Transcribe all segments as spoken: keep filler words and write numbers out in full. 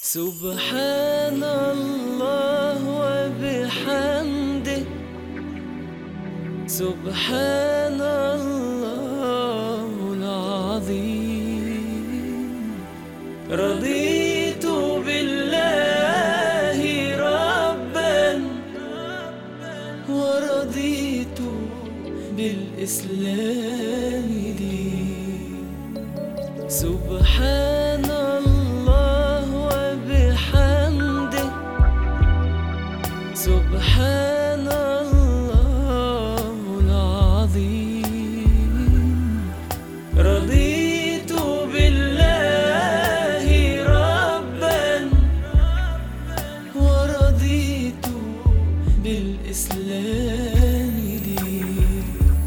سبحان الله وبحمده، سبحان الله العظيم. رضيت بالله ربا ورضيت بالإسلام دين. سبحان الله وبحمده، سبحان الله العظيم. رضيت بالله ربا ورضيت بالإسلام دين.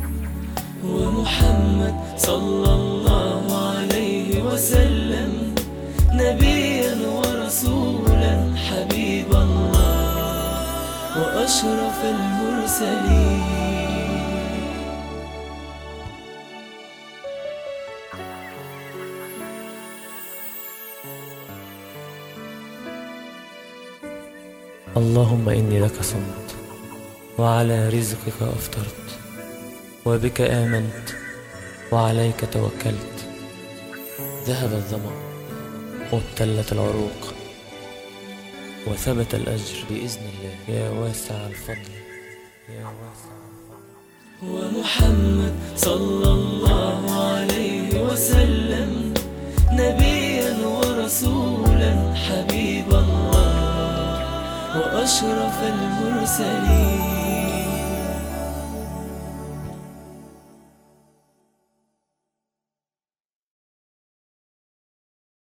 ومحمد صلى الله عليه وسلم نبيا ورسولا حبيب الله وأشرف المرسلين. اللهم إني لك صمت، وعلى رزقك أفطرت، وبك آمنت، وعليك توكلت. ذهب الظمأ وابتلت العروق، وثبت الأجر بإذن الله يا واسع الفضل يا واسع الفضل. ومحمد صلى الله عليه وسلم نبيا ورسولا حبيب الله وأشرف المرسلين.